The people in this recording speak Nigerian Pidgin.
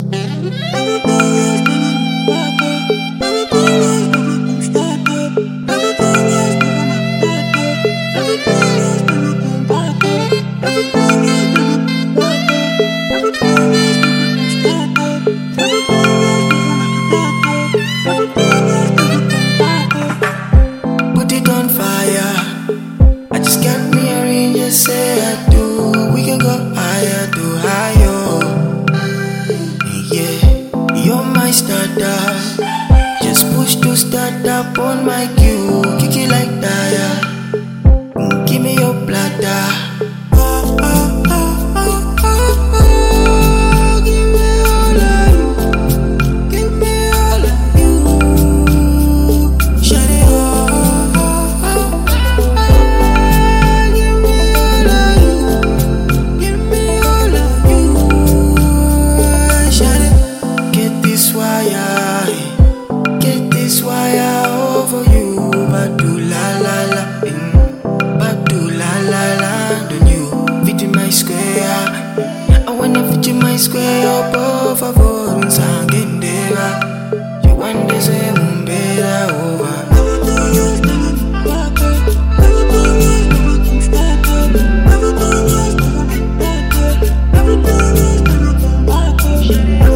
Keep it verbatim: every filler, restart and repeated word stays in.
Put it on fire. I just can't rearrange, just say I do. We can go higher to higher. Yeah, you're my starter. Just push to start up on my cue. Kick it like tire. Mm, Give me your platter. Oh, oh, oh, oh, oh, oh. Give me all of you. Give me all of you. Shut it off. Oh, oh, oh, oh. Give me all of you. Give me all of you. Shut it. Get this wire. Get this wire over you. Badu la la la. Mm. Badu la la la. Don't you fit in my square? I wanna fit in my square. Oh, por favor, un sanguindera. You want this mumbera over. Everything is